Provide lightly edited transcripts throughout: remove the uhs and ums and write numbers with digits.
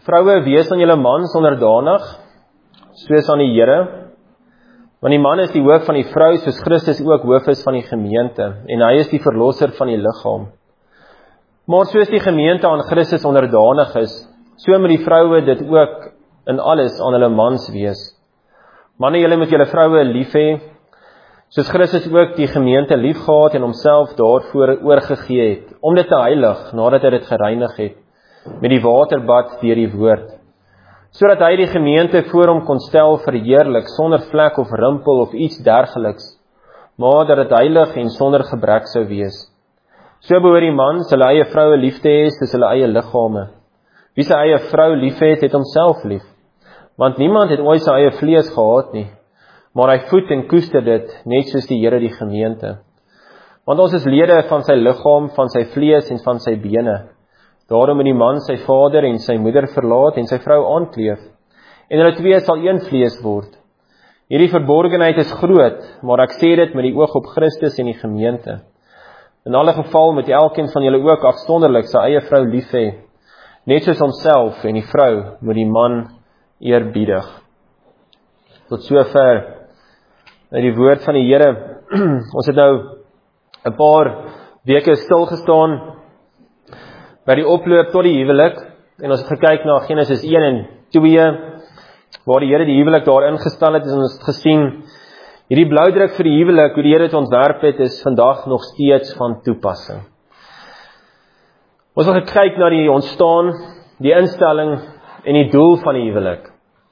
Vroue, wees aan julle mans onderdanig, soos aan die Here, want die man is die hoof van die vrou, soos Christus ook hoof is van die gemeente, en hy is die verlosser van die liggaam. Maar soos die gemeente aan Christus onderdanig is, so moet die vroue dit ook in alles aan hulle mans wees. Manne, julle moet julle vroue lief hê, soos Christus ook die gemeente liefgehad en homself daarvoor oorgegee het, om dit te heilig, nadat hy dit gereinig het, met die waterbad deur die woord, sodat hy die gemeente voor hom kon stel verheerlik, sonder vlek of rimpel of iets dergeliks, maar dat dit heilig en sonder gebrek sou wees. So behoort die man sy eie vroue lief te hê, soos hulle eie liggame. Wie sy eie vrou lief het homself lief, want niemand het ooit sy eie vlees gehaat nie, maar hy voed en koester dit, net soos die Here die gemeente. Want ons is lede van sy liggaam, van sy vlees en van sy bene. Daarom moet die man sy vader en sy moeder verlaat en sy vrou aankleef, en hulle twee sal een vlees word. Hierdie verborgenheid is groot, maar ek sê dit met die oog op Christus en die gemeente. In alle geval moet elkeen van julle ook afsonderlik sy eie vrou lief hê, net soos homself, en die vrou moet die man eerbiedig. Tot sover uit die woord van die Here. Ons het nou 'n paar weke stil gestaan by die oploop tot die huwelik, en ons het gekyk na Genesis 1 en 2, waar die Here die huwelik daar ingestel het, en ons het gesien, hierdie blauwdruk vir die huwelik, hoe die Here het ontwerp het, is vandag nog steeds van toepassing. Ons het gekyk na die ontstaan, die instelling en die doel van die huwelik.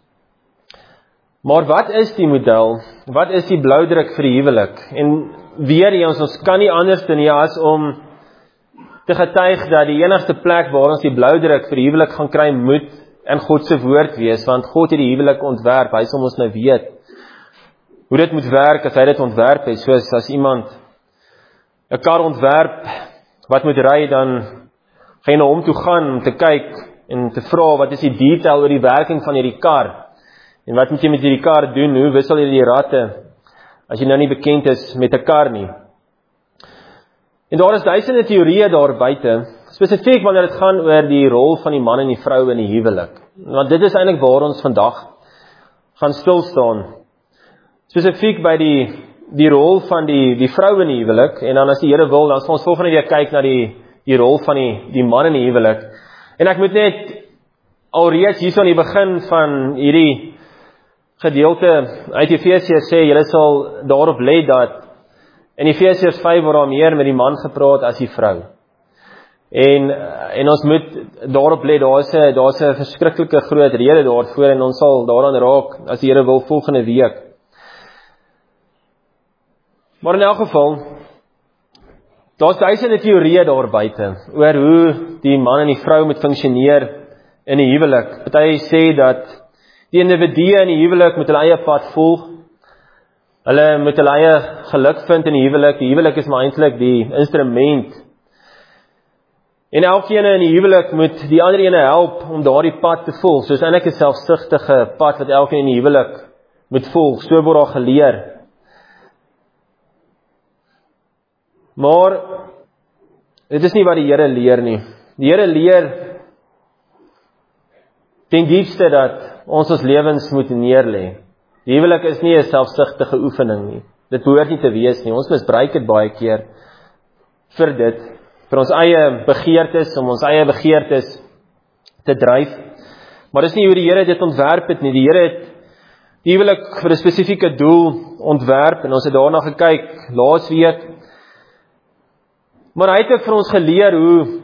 Maar wat is die model? Wat is die blauwdruk vir die huwelik? En weer eens, ons kan nie anders doen as om te getuig dat die enigste plek waar ons die blauwdruk vir die huwelik gaan kry, moet in God se woord wees, want God het die huwelik ontwerp, hy sal ons nou weet hoe dit moet werk as hy dit ontwerp het, soos as iemand 'n kar ontwerp wat moet ry, dan gaan jy na hom toe gaan om te kyk en te vra, wat is die detail oor die werking van hierdie kar, en wat moet jy met hierdie kar doen, hoe wissel jy die ratte, as jy nou nie bekend is met 'n kar nie. En daar is duisende teorieë daar buite, spesifiek wanneer dit gaan oor die rol van die man en die vrou in die huwelik. Want dit is eintlik waar ons vandag gaan stilstaan. Spesifiek by die rol van die vrou in die huwelik, en dan as die Here wil, dan sal ons volgende week kyk na die rol van die man in die huwelik. En ek moet net alreeds hierso aan die begin van hierdie gedeelte uit Efesiërs sê, julle sal daarop let dat in Efesiërs 5 word daar meer met die man gepraat as die vrou. En ons moet daarop let, daar's 'n verskriklike groot rede daarvoor, en ons sal daaraan raak, as die Here wil, volgende week. Maar in elk geval, daar's duisende teorieë daar buite, oor hoe die man en die vrou moet funksioneer in die huwelik. Party sê dat die individue in die huwelik moet hulle eie pad volg, hulle moet hulle eie geluk vind in die huwelik is maar eintlik die instrument, en elkeen in die huwelik moet die ander ene help om daardie pad te volg, soos eintlik 'n selfsugtige pad wat elkeen in die huwelik moet volg, so word daar geleer. Maar dit is nie wat die Here leer nie. Die Here leer ten diepste dat ons lewens moet neerlê. Die huwelik is nie 'n selfsugtige oefening nie. Dit behoort nie te wees nie. Ons misbruik dit baie keer vir dit, vir ons eie begeertes, om ons eie begeertes te dryf. Maar dis nie hoe die Here dit ontwerp het nie. Die Here het die huwelik vir 'n spesifieke doel ontwerp, en ons het daarna gekyk laasweek. Maar hy het ook vir ons geleer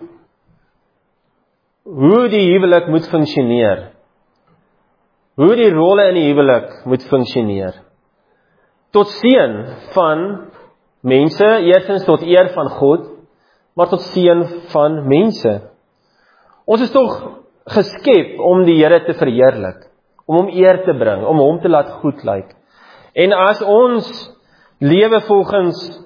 hoe die huwelik moet funksioneer. Hoe die rolle in die huwelik moet funksioneer. Tot seën van mense, eerstens tot eer van God, maar tot seën van mense. Ons is tog geskep om die Here te verheerlik, om hom eer te bring, om hom te laat goed lyk. En as ons lewe volgens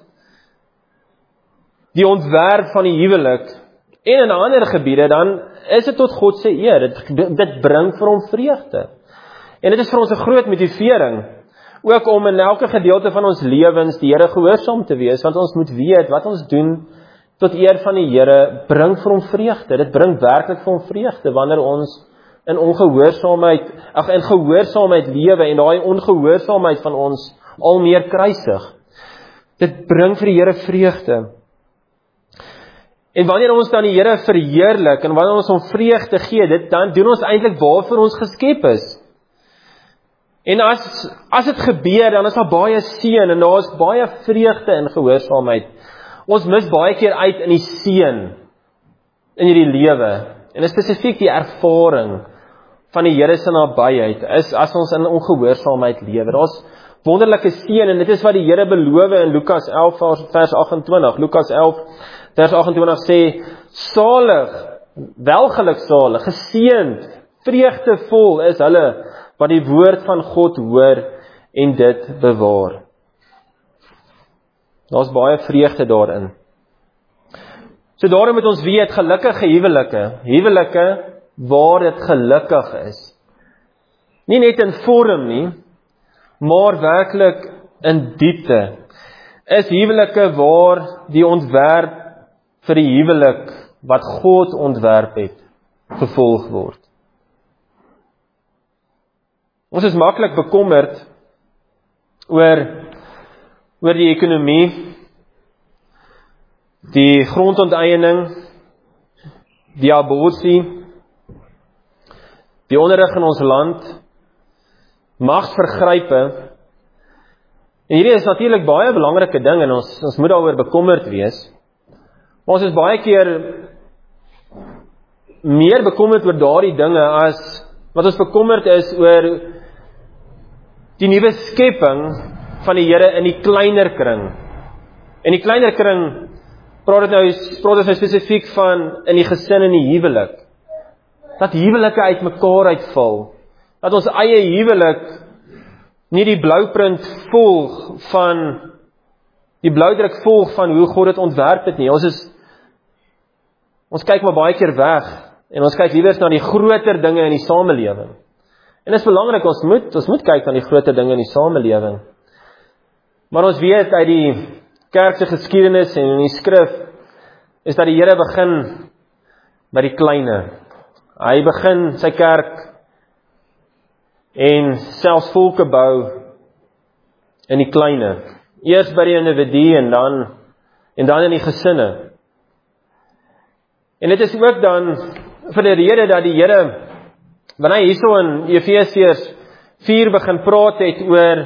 die ontwerp van die huwelik, en in ander gebiede, dan is dit tot God se eer. Dit bring vir hom vreugde. En dit is vir ons 'n groot motivering, ook om in elke gedeelte van ons lewens die Here gehoorsaam te wees, want ons moet weet, wat ons doen tot eer van die Here, bring vir hom vreugde. Dit bring werklik vir hom vreugde, wanneer ons in gehoorsaamheid lewe en daai ongehoorsaamheid van ons al meer kruisig. Dit bring vir die Here vreugde. En wanneer ons dan die Here verheerlik en wanneer ons hom vreugde gee, dan doen ons eintlik waarvoor ons geskep is. En as dit gebeur, dan is daar baie seën en daar is baie vreugde in gehoorsaamheid. Ons mis baie keer uit in die seën in hierdie lewe. En spesifiek die ervaring van die Here se nabyheid is as ons in ongehoorsaamheid lewe. Daar's wonderlike seën en dit is wat die Here beloof in Lukas 11 vers 28. Lukas 11 vers 28 sê, salig, welgeluksalig, geseënd, vreugdevol is hulle wat die woord van God hoor en dit bewaar. Daar's baie vreugde daarin. So daarom moet ons weet, gelukkige huwelike waar dit gelukkig is. Nie net in vorm nie, maar werklik in diepte. Is huwelike waar die ontwerp vir die huwelik wat God ontwerp het, gevolg word. Ons is maklik bekommerd oor die ekonomie, die grondonteeneming, die abortus, die onderrig in ons land, magsvergrype. En hierdie is natuurlik baie belangrike ding en ons moet daaroor bekommerd wees. Maar ons is baie keer meer bekommerd oor daardie dinge as wat ons bekommerd is oor die nuwe skepping van die Here in die kleiner kring. In die kleiner kring praat ons nou spesifiek van in die gesin en die huwelik. Dat huwelike uitmekaar uitval. Dat ons eie huwelik nie die blueprint volg van die blauwdruk volg van hoe God dit ontwerp het nie. Ons kyk maar baie keer weg en ons kyk liewer na die groter dinge in die samelewing. En dit is belangrik, ons moet kyk na die groter dinge in die samelewing. Maar ons weet uit die kerkse geskiedenis en in die skrif is dat die Here begin by die kleine. Hy begin sy kerk en selfs volke bou in die kleine. Eers by die individu en dan in die gesinne. En dit is ook dan vir die rede dat die Here, wanneer hy hierso in Efesiërs 4 begin praat het oor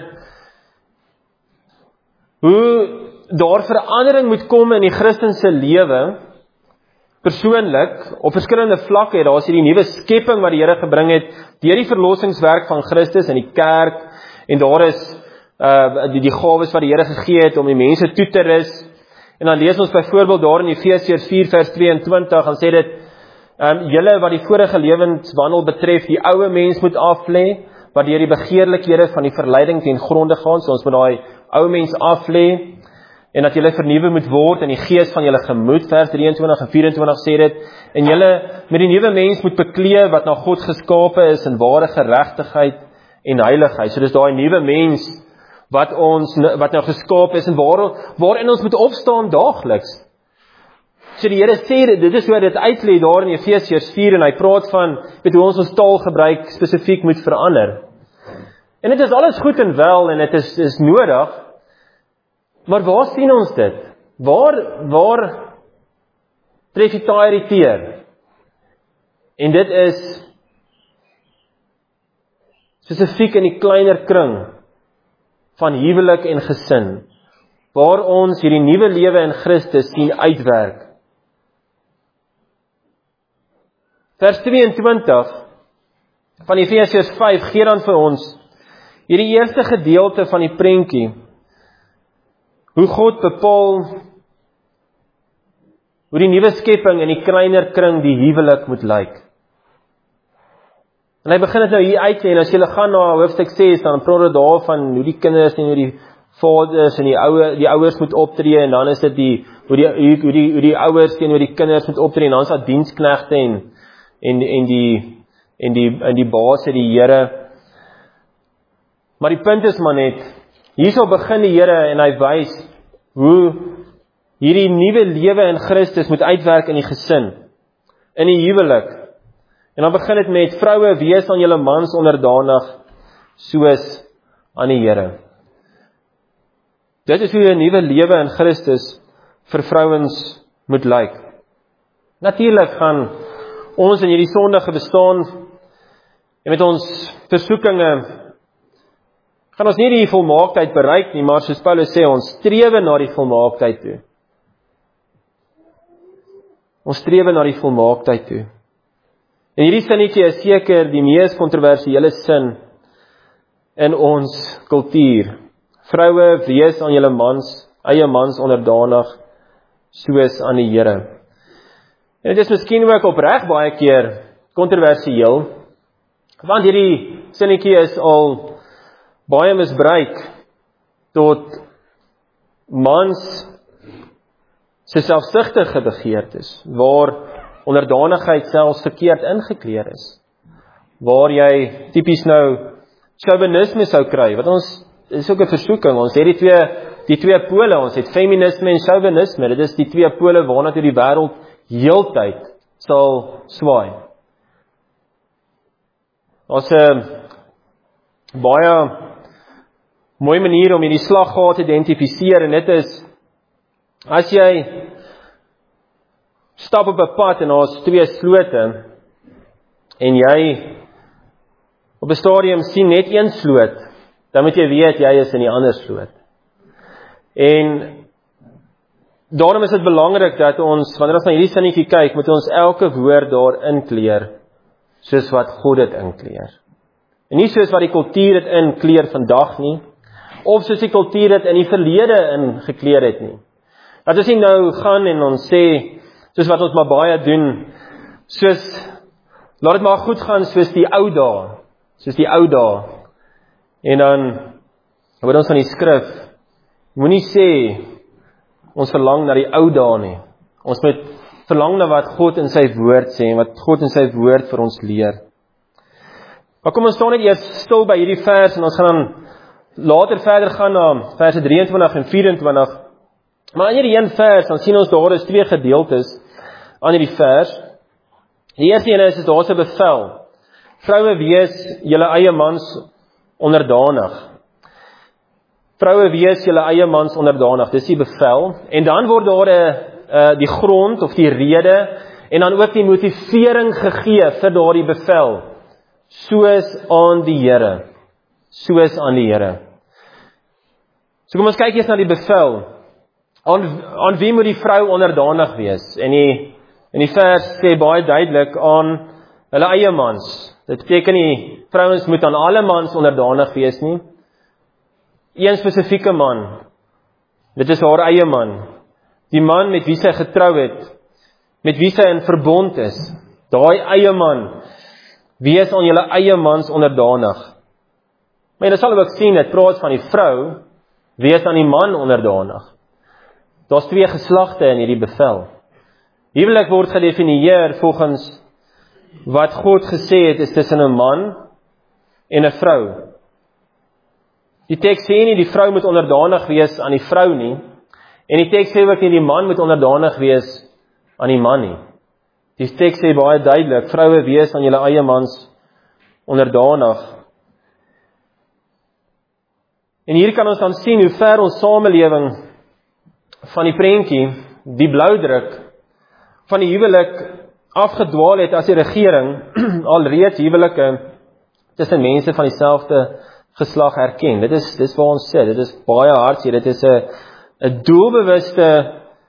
hoe daar verandering moet kom in die Christense lewe, persoonlik, op verskillende vlakke, daar is hierdie nuwe skepping wat die Here gebring het, deur die verlossingswerk van Christus in die kerk, en daar is die gawes wat die Here gegee het om die mense toe te rus. En dan lees ons byvoorbeeld daar in Efesiërs 4 vers 22, dan sê dit, julle wat die vorige lewenswandel betref, die ou mens moet aflê, wat deur die begeerlikhede van die verleiding ten gronde gaan, so ons moet daai ou mens aflê, en dat julle vernuwe moet word in die gees van julle gemoed, vers 23 en 24 sê dit, en julle met die nuwe mens moet beklee wat na God geskape is in ware geregtigheid en heiligheid. So dis daai nuwe mens wat nou geskaap is en waarin ons moet opstaan daagliks. So die Here sê, dit is hoe dit uitlê daar in Efesiërs 4 en hy praat van, hoe ons taalgebruik spesifiek moet verander. En dit is alles goed en wel en dit is nodig, maar waar sien ons dit? Waar tref die taai irriteer? En dit is spesifiek in die kleiner kring van huwelik en gesin, waar ons hierdie nuwe lewe in Christus sien uitwerk. Vers 22 van Efesiërs 5 gee dan vir ons hierdie eerste gedeelte van die prentjie, hoe God bepaal hoe die nuwe skepping in die kleiner kring die huwelik moet lyk. En hy begin dit nou hier uit, en as jy gaan na hoofstuk 6, dan praat dit daarvan hoe die kinders en hoe die vaders en die ouers moet optree, en dan is dit hoe die ouers teenoor die kinders moet optree, en dan is daar diensknegte en die baas, die Here. Maar die punt is maar net, hierso begin die Here en hy wys hoe hierdie nuwe lewe in Christus moet uitwerk in die gesin, in die huwelik. En dan begin dit met vroue, wees aan julle mans onderdanig, soos aan die Here. Dit is hoe 'n nuwe lewe in Christus vir vrouens moet lyk. Natuurlik gaan ons in hierdie sondige bestaan en met ons versoekinge gaan ons nie die volmaaktheid bereik nie, maar soos Paulus sê, ons strewe na die volmaaktheid toe. Ons strewe na die volmaaktheid toe. En hierdie sinnetjie is seker die mees kontroversiële sin in ons kultuur. Vroue, wees aan julle mans, eie mans onderdanig, soos aan die Here. En dit is miskien ook opreg baie keer kontroversieel, want hierdie sinnetjie is al baie misbruik tot mans se selfsugtige begeertes, waar onderdanigheid selfs verkeerd ingekleer is, waar jy tipies nou chauvinisme sou kry, wat ons, dit is ook 'n versoeking, ons het die twee pole, ons het feminisme en chauvinisme, dit is die twee pole waarna toe die wêreld heeltyd sal swaai. Ons baie mooi manier om hierdie slaggat te identifiseer, en dit is, as jy stap op 'n pad en daar's twee slote, en jy op 'n stadium sien net een sloot, dan moet jy weet, jy is in die ander sloot. En daarom is dit belangrik dat ons, wanneer ons na hierdie sinnetjie kyk, moet ons elke woord daar inkleer, soos wat God dit inkleer. En nie soos wat die kultuur dit inkleer vandag nie, of soos die kultuur dit in die verlede ingekleer het nie. Dat ons nie nou gaan en ons sê, soos wat ons maar baie doen, laat dit maar goed gaan soos die ou dae, en dan word ons van die skrif, moenie sê, ons verlang na die ou dae nie, ons moet verlang na wat God in sy woord sê, en wat God in sy woord vir ons leer. Maar kom ons staan net eers stil by hierdie vers, en ons gaan dan later verder gaan na verse 23 en 24, maar in hierdie een vers, dan sien ons daar is twee gedeeltes aan hierdie vers. Die eerste ene is daar's 'n bevel, vroue, wees julle eie mans onderdanig. Vroue, wees julle eie mans onderdanig, dis die bevel, en dan word daar die grond of die rede, en dan ook die motivering gegee vir daardie bevel, soos aan die Here, soos aan die Here. So kom ons kyk eers na die bevel, aan wie moet die vrou onderdanig wees, en die vers sê baie duidelik, aan hulle eie mans. Dit beteken nie, vrouens moet aan alle mans onderdanig wees nie, een spesifieke man, dit is haar eie man, die man met wie sy getrou het, met wie sy in verbond is, daai eie man, wees aan julle eie mans onderdanig. Maar jy sal ook sien, dit praat van die vrou, wees aan die man onderdanig. Daar's twee geslagte in hierdie bevel. Huwelik word gedefinieer volgens wat God gesê het is tussen 'n man en 'n vrou. Die teks sê nie die vrou moet onderdanig wees aan die vrou nie, en die teks sê ook nie die man moet onderdanig wees aan die man nie. Die teks sê baie duidelik, vroue, wees aan julle eie mans onderdanig. En hier kan ons dan sien hoe ver ons samelewing van die prentjie, die bloudruk van die huwelik afgedwaal het as die regering alreeds huwelike tussen mense van dieselfde geslag erken. Dit is waar ons sit, dit is baie hartseer, dit is 'n doelbewuste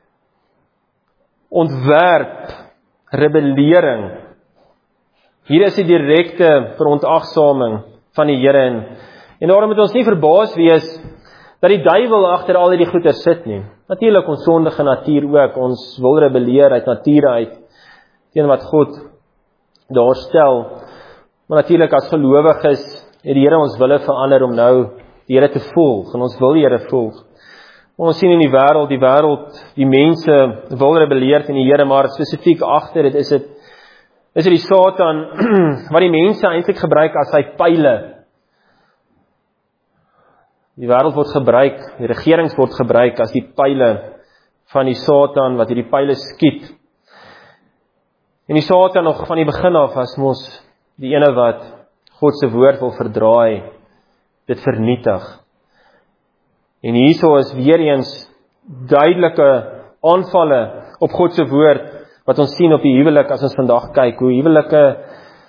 ontwerp, rebellering. Hier is die direkte verontagsaming van die Here, en daarom moet ons nie verbaas wees dat die duiwel agter al hierdie goeie sit nie. Natuurlik ons sondige natuur ook, ons wil rebelleer uit nature uit, teen wat God daar stel, maar natuurlik as gelowiges, het die Here ons wille verander om nou die Here te volg, en ons wil die Here volg. Ons sien in die wêreld, die mense wil rebelleer teen die Here, maar spesifiek agter dit is dit die Satan, wat die mense eintlik gebruik as sy pile. Die wêreld word gebruik, die regerings word gebruik as die pile van die Satan, wat hierdie pile skiet. En die Satan nog van die begin af was mos die ene wat God se woord wil verdraai, dit vernietig. En hierso is weer eens duidelike aanvalle op God se woord, wat ons sien op die huwelik as ons vandag kyk, hoe huwelike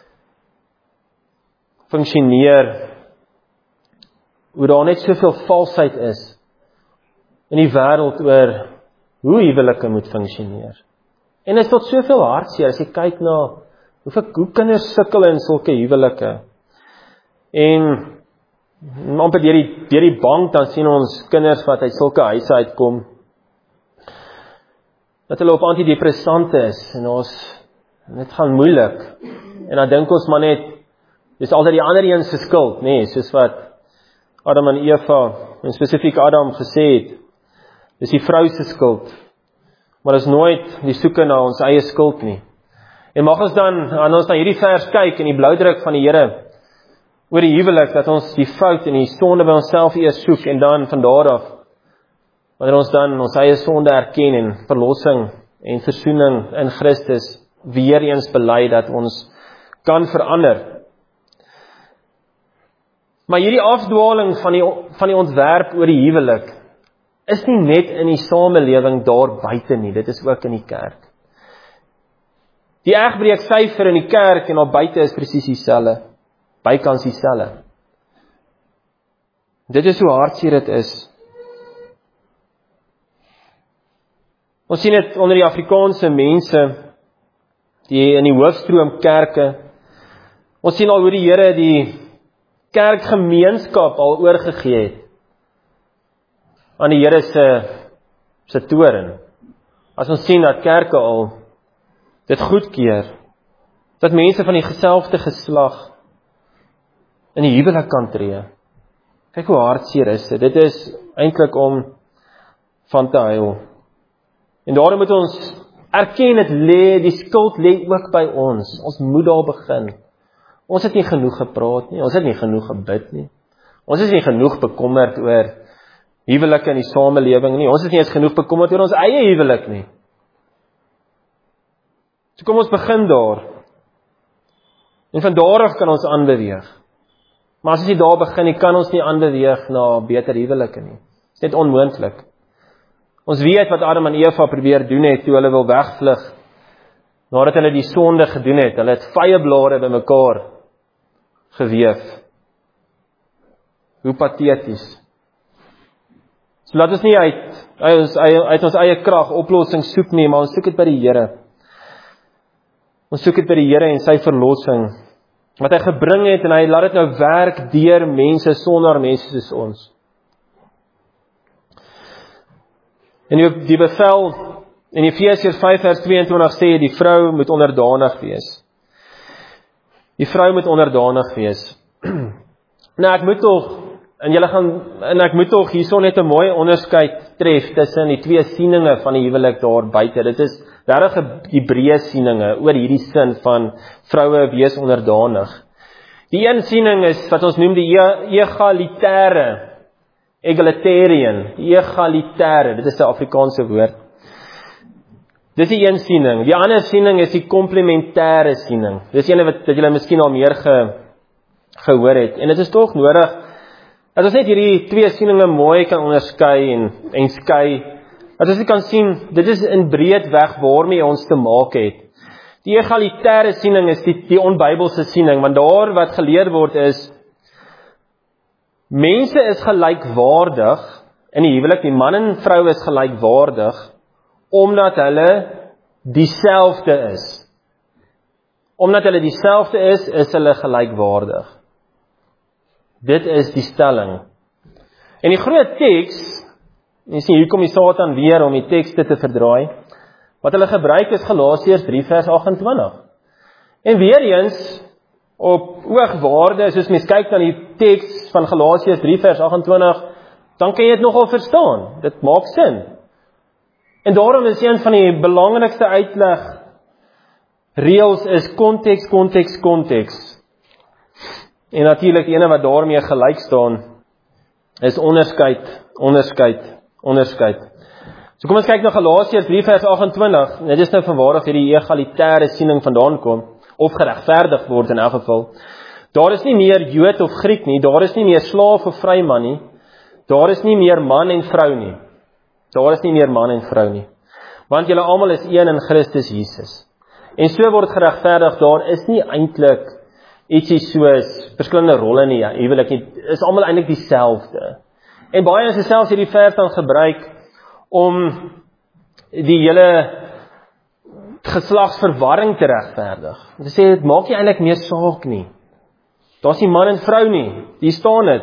funksioneer, hoe daar net soveel valsheid is in die wêreld oor hoe huwelike moet funksioneer. En dit is tot soveel hartseer as jy kyk na hoe kinders sukkel in sulke huwelike. En amper deur die bank dan sien ons kinders wat uit sulke huise uitkom, dat hulle op antidepressante is, en dit gaan moeilik. En dan dink ons maar net, dis altyd die ander een se skuld, nee, soos wat Adam en Eva, en spesifiek Adam gesê het, dis die vrou se skuld. Maar dis nooit die soeke na ons eie skuld nie. En mag ons dan, aan ons na hierdie vers kyk, en die bloudruk van die Here, oor die huwelik, dat ons die fout en die sonde by onsself eers soek, en dan van daar af, wanneer ons dan ons eie sonde erken, en verlossing en versoening in Christus, weer eens bely dat ons kan verander. Maar hierdie afdwaling van die ontwerp oor die huwelik, is nie net in die samelewing daar buite nie, dit is ook in die kerk. Die egbreeksyfer in die kerk en daar buite is presies dieselfde, bykans dieselfde. Dit is hoe hartseer dit is. Ons sien dit onder die Afrikaanse mense, die in die hoofstroom kerke. Ons sien al hoe die Here die kerkgemeenskap al oorgegee het aan die Here se toren. As ons sien dat kerke al dit goedkeur, dat mense van dieselfde geslag in die huwelik kan tree. Kyk hoe hartseer is dit. Dit is eintlik om van te huil. En daarom moet ons erken, die skuld lê ook by ons. Ons moet daar begin. Ons het nie genoeg gepraat nie, ons het nie genoeg gebid nie. Ons is nie genoeg bekommerd oor huwelike in die samelewing nie. Ons is nie eens genoeg bekommerd oor ons eie huwelik nie. So kom ons begin daar. En van daar af kan ons aanbeweeg. Maar as ons nie daar begin nie, kan ons nie aanbeweeg na beter huwelike nie. Dit is net onmoontlik. Ons weet wat Adam en Eva probeer doen het, toe hulle wil wegvlug, nadat hulle die sonde gedoen het. Hulle het vyeblare bymekaar geweef. Hoe pateties. So laat ons nie uit ons eie krag oplossing soek nie, maar ons soek dit by die Here. Ons soek dit by die Here en sy verlossing, wat hy gebring het, en hy laat dit nou werk deur mense, sonder mense soos ons. En die bevel in Efesiërs 5 vers 22 sê, die vrou moet onderdanig wees. Die vrou moet onderdanig wees. Nou ek moet tog hierso net 'n mooi onderskeid tref tussen die twee sieninge van die huwelik daar buite. Dit is regtig 'n Hebreë sieninge oor hierdie sin van vroue wees onderdanig. Die een siening is wat ons noem die egalitarian, dit is 'n Afrikaanse woord. Dis die een siening. Die ander siening is die komplementêre siening. Dis een wat julle miskien al meer gehoor het. En dit is tog nodig dat ons net hierdie twee sieninge mooi kan onderskei en skei. Dat ons kan sien, dit is in breedweg waarmee ons te maak het. Die egalitêre siening is die onbybelse siening, want daar wat geleer word is, mense is gelykwaardig in die huwelik, die man en vrou is gelykwaardig, omdat hulle dieselfde is. Omdat hulle dieselfde is hulle gelykwaardig. Dit is die stelling. En die groot teks, jy sien, hier kom die Satan weer om die tekste te verdraai, wat hulle gebruik is Galasiërs 3 vers 28. En weer eens, op oogwaarde, soos mens kyk na die teks van Galasiërs 3 vers 28, dan kan jy dit nogal verstaan. Dit maak sin. En daarom is een van die belangrikste uitleg reëls is konteks. En natuurlik die ene wat daarmee gelyk staan is onderskeid. So kom ons kyk na Galasiërs 3 vers 28, dit is nou vanwaar hierdie egalitaire siening vandaan kom, of geregverdig word in elk geval. Daar is nie meer Jood of Griek nie, daar is nie meer slaaf of vryman nie, daar is nie meer man en vrou nie. Daar is nie meer man en vrou nie. Want julle almal is een in Christus Jesus. En so word geregverdig, daar is nie eintlik ietsie soos verskillende rolle nie, huwelik nie, is almal eintlik dieselfde. En baie is selfs hierdie vers dan gebruik om die hele geslagsverwarring te regverdig. Om te sê, dit maak nie eintlik meer saak nie. Daar's nie man en vrou nie, die staan dit.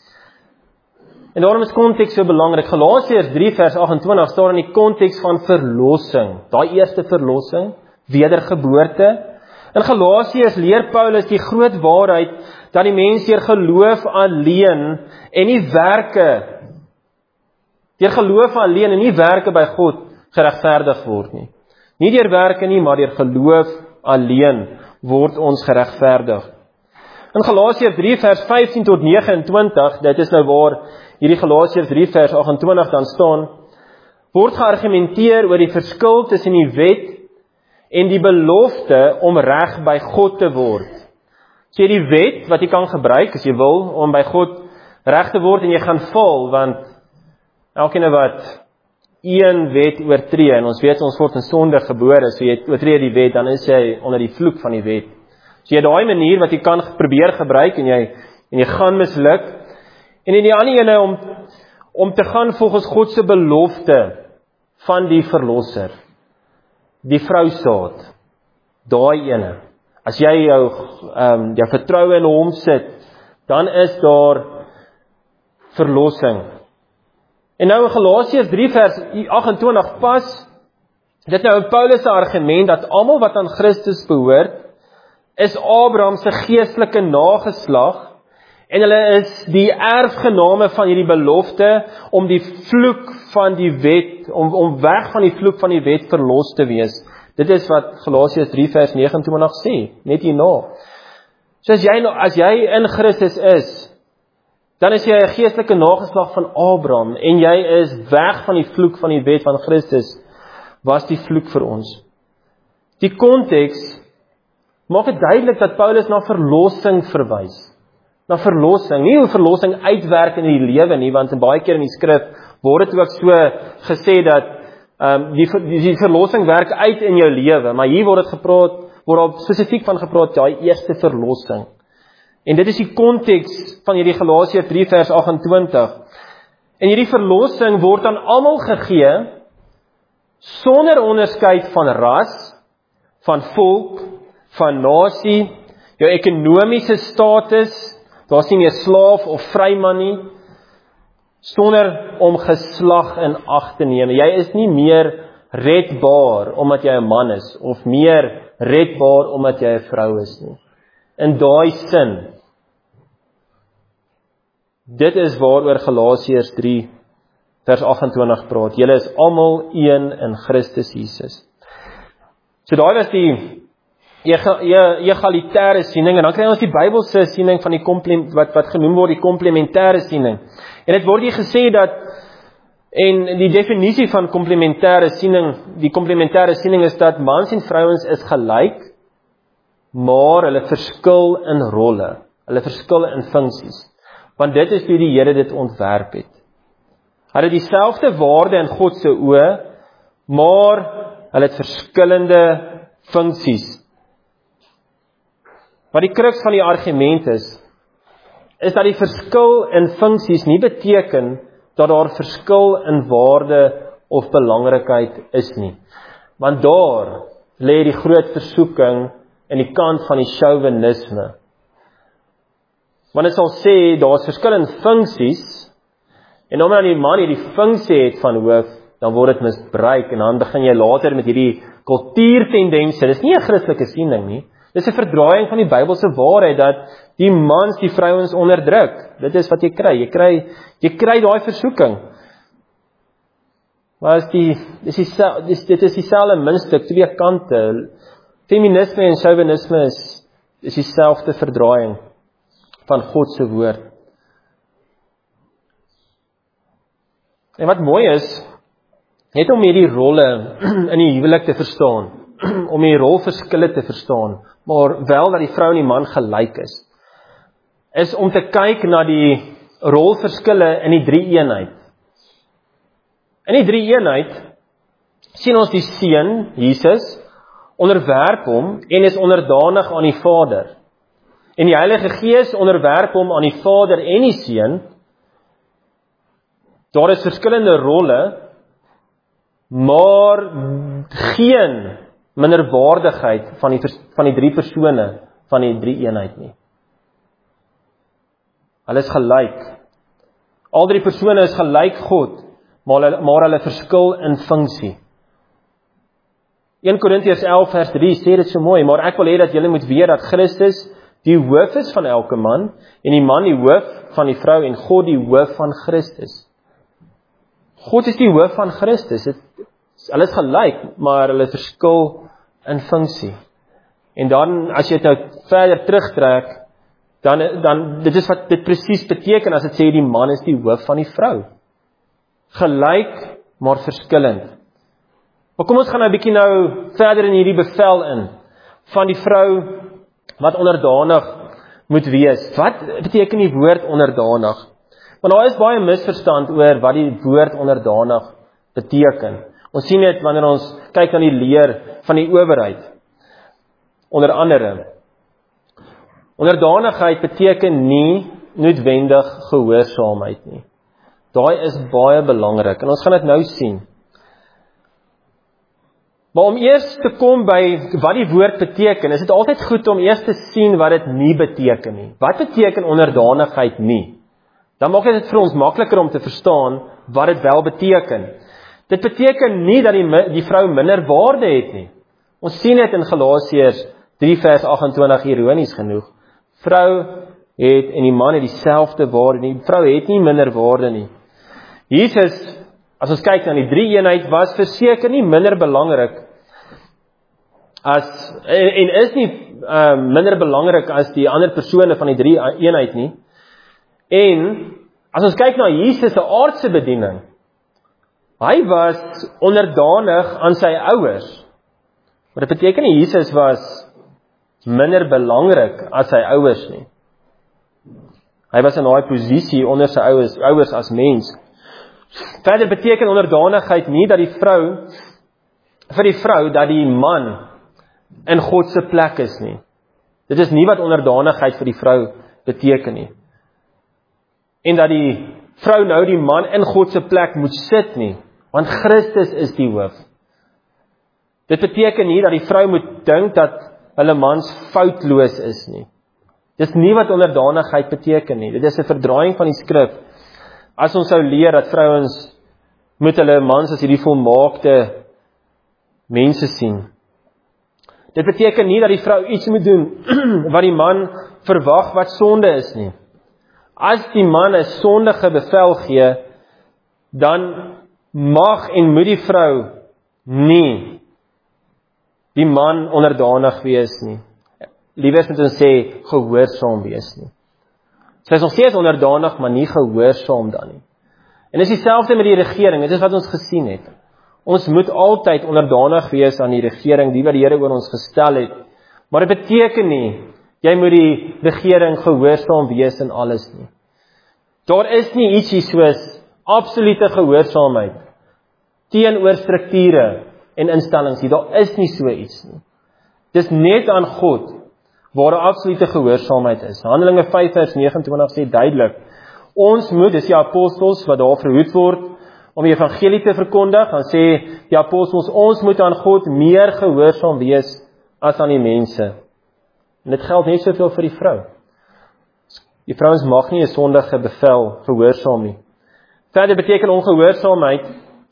En daarom is konteks so belangrik. Galasiërs 3 vers 28 staan in die konteks van verlossing. Daai eerste verlossing, wedergeboorte. In Galasiërs leer Paulus die groot waarheid dat die mens deur geloof alleen en nie werke, deur geloof alleen en nie werke by God geregverdig word nie. Nie deur werke nie, maar deur geloof alleen word ons geregverdig. In Galasiërs 3 vers 15 tot 29, dit is nou waar hierdie Galasiërs 3 vers 28 dan staan, word geargumenteer oor die verskil tussen die wet en die belofte om reg by God te word. So die wet wat jy kan gebruik as jy wil om by God reg te word en jy gaan val, want elkeen wat een wet oortree, en ons weet ons word in sonde gebore, so jy oortree die wet, dan is jy onder die vloek van die wet. So jy daai manier wat jy kan probeer gebruik en jy gaan misluk. En in die ander ene om te gaan volgens God se belofte van die verlosser, die vrousaad, daai ene. As jy jou vertroue in hom sit, dan is daar verlossing. En nou in Galasiërs 3 vers 28 pas, dit nou in Paulus se argument dat almal wat aan Christus behoort, is Abraham se geestelike nageslag, en hulle is die erfgename van hierdie belofte om die vloek van die wet, om weg van die vloek van die wet verlos te wees. Dit is wat Galasiërs 3 vers 29 sê, net hierna. So as jy in Christus is, dan is jy 'n geestelike nageslag van Abraham, en jy is weg van die vloek van die wet van Christus, was die vloek vir ons. Die konteks maak dit duidelik dat Paulus na verlossing verwys. Na verlossing, nie hoe verlossing uitwerk in die lewe nie, want baie keer in die skrif word dit ook so gesê dat die verlossing werk uit in jou lewe, maar hier word daar spesifiek van gepraat, die eerste verlossing. En dit is die konteks van hierdie Galasiërs 3 vers 28. En hierdie verlossing word aan almal gegee, sonder onderskeid van ras, van volk, van nasie, jou ekonomiese status, daar's nie meer slaaf of vryman nie, sonder om geslag in ag te neem. Jy is nie meer redbaar omdat jy 'n man is, of meer redbaar omdat jy 'n vrou is nie. In daai sin, dit is waaroor Galasiërs 3 vers 28 praat. Julle is almal een in Christus Jesus. So daai was die egalitaire siening, en dan kry ons die Bybelse siening van die wat genoem word die komplementêre siening. En dit word hier gesê dat, en die definisie van die komplementêre siening is dat mans en vrouens is gelyk, maar hulle verskil in rolle, hulle verskil in funksies. Want dit is hoe die Here dit ontwerp het. Hulle het dieselfde waarde in God se oë, maar hulle het verskillende funksies. Wat die kruks van die argument is dat die verskil in funksies nie beteken dat daar verskil in waarde of belangrikheid is nie. Want daar lê die groot versoeking in die kant van die chauvinisme. Want dit sal sê, daar is verskil in funksies, en omdat die man hierdie funksie het van hoof, dan word dit misbruik, en dan begin jy later met hierdie kultuurtendense. Dit is nie 'n Christelike siening nie, dit is 'n verdraaiing van die Bybelse waarheid, dat die mans die vrouens onderdruk. Dit is wat jy kry, jy kry daai versoeking. Maar dit is dieselfde muntstuk, twee kante. Feminisme en chauvinisme is dieselfde verdraaiing van God se woord. En wat mooi is, net om hierdie rolle in die huwelik te verstaan, om die rolverskille te verstaan, maar wel dat die vrou en die man gelyk is om te kyk na die rolverskille in die drie-eenheid. In die drie-eenheid sien ons die Seun, Jesus, onderwerp hom en is onderdanig aan die Vader. En die Heilige Gees onderwerp hom aan die Vader en die Seun. Daar is verskillende rolle, maar geen minderwaardigheid van die drie persone van die drie-eenheid nie. Hulle is gelyk. Al drie persone is gelyk God, maar hulle verskil in funksie. 1 Korintiërs 11 vers 3 sê dit so mooi, maar ek wil hê dat julle moet weet dat Christus die hoof is van elke man, en die man die hoof van die vrou, en God die hoof van Christus. God is die hoof van Christus. Hulle is gelyk, maar hulle verskil in funksie. En dan, as jy dit nou verder terugtrek, dan dit is wat dit presies beteken as dit sê die man is die hoof van die vrou. Gelyk, maar verskillend. Maar kom ons gaan nou 'n bietjie nou verder in hierdie bevel in, van die vrou wat onderdanig moet wees. Wat beteken die woord onderdanig? Want daar is baie misverstand oor wat die woord onderdanig beteken. Ons sien dit wanneer ons kyk na die leer van die owerheid. Onder andere, onderdanigheid beteken nie noodwendig gehoorsaamheid nie. Daai is baie belangrik en ons gaan dit nou sien. Maar om eers te kom by wat die woord beteken, is dit altyd goed om eers te sien wat dit nie beteken nie. Wat beteken onderdanigheid nie? Dan maak dit vir ons makliker om te verstaan wat dit wel beteken. Dit beteken nie dat die vrou minder waarde het nie. Ons sien dit in Galasiërs 3 vers 28 ironies genoeg. Vrou het en die man het dieselfde waarde nie. Die vrou het nie minder waarde nie. Jesus, as ons kyk na die drie-eenheid, was verseker nie minder belangrik en is nie minder belangrik as die ander persone van die drie-eenheid nie. En as ons kyk na Jesus se aardse bediening, hy was onderdanig aan sy ouers. Maar dit beteken nie Jesus was minder belangrik as sy ouers nie. Hy was in daai posisie onder sy ouers as mens. Verder beteken onderdanigheid nie dat vir die vrou dat die man in God se plek is nie. Dit is nie wat onderdanigheid vir die vrou beteken nie. En dat die vrou nou die man in God se plek moet sit nie, want Christus is die hoof. Dit beteken nie dat die vrou moet dink dat hulle mans foutloos is nie. Dit is nie wat onderdanigheid beteken nie. Dit is 'n verdraaiing van die skrif. As ons sou leer dat vrouens moet hulle mans as hierdie volmaakte mense sien. Dit beteken nie dat die vrou iets moet doen wat die man verwag wat sonde is nie. As die man 'n sondige bevel gee, dan mag en moet die vrou nie die man onderdanig wees nie. Liewers moet ons sê gehoorsaam wees nie. Sy is nog steeds onderdanig, maar nie gehoorsaam dan nie. En dis dieselfde met die regering, dit is wat ons gesien het. Ons moet altyd onderdanig wees aan die regering, die wat die Here oor ons gestel het. Maar dit beteken nie, jy moet die regering gehoorsaam wees in alles nie. Daar is nie ietsie soos absolute gehoorsaamheid teenoor strukture en instellings nie. Daar is nie so iets nie. Dis net aan God waar 'n absolute gehoorsaamheid is. Handelinge 5 vers 29 sê duidelik, ons moet, dis die apostels wat daar verhoed word om die evangelie te verkondig, dan sê die apostels, ons moet aan God meer gehoorsaam wees as aan die mense. En dit geld net soveel vir die vrou. Die vrouens mag nie 'n sondige bevel gehoorsaam nie. Verder beteken ongehoorsaamheid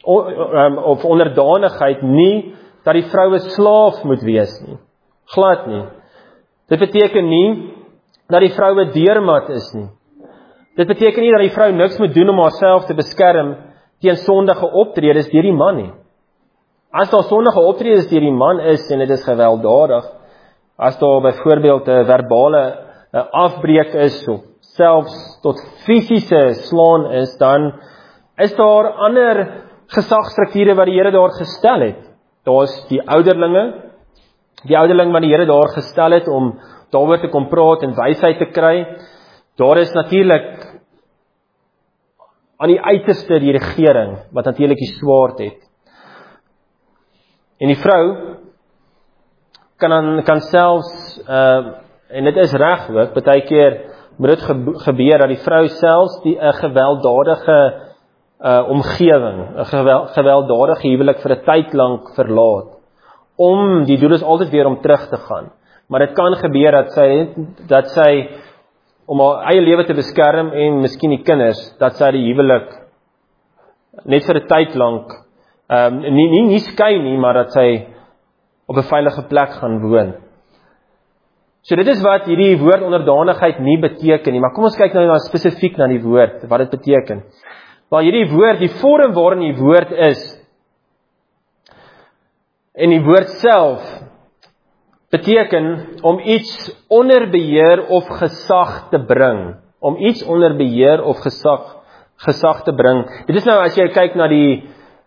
of onderdanigheid nie dat die vrou 'n slaaf moet wees nie. Glad nie. Dit beteken nie dat die vrou 'n deurmat is nie. Dit beteken nie dat die vrou niks moet doen om haarself te beskerm teen sondige optredes deur die man nie. As daar sondige optredes deur die man is en dit is gewelddadig, as daar byvoorbeeld 'n verbale afbreek is of selfs tot fisiese slaan is, dan is daar ander gesagsstrukture wat die Here daar gestel het. Daar is die ouderlinge wat die Here daar gestel het om daaroor te kom praat en wysheid te kry. Daar is natuurlik aan die uiterste die regering, wat natuurlik die swaard het. En die vrou kan selfs, en dit is reg ook, baie keer moet dit gebeur, dat die vrou selfs die gewelddadige omgewing, 'n gewelddadige huwelik vir 'n tyd lank verlaat. Die doel is altyd weer om terug te gaan. Maar dit kan gebeur dat sy om haar eie lewe te beskerm en miskien die kinders, dat sy die huwelik net vir 'n tyd lank, nie skei nie, maar dat sy op 'n veilige plek gaan woon. So dit is wat hierdie woord onderdanigheid nie beteken nie, maar kom ons kyk nou spesifiek na die woord, wat dit beteken. Maar hierdie woord, die vorm waarin die woord is, en die woord self, beteken om iets onder beheer of gesag te bring. Om iets onder beheer of gesag te bring. Dit is nou as jy kyk na die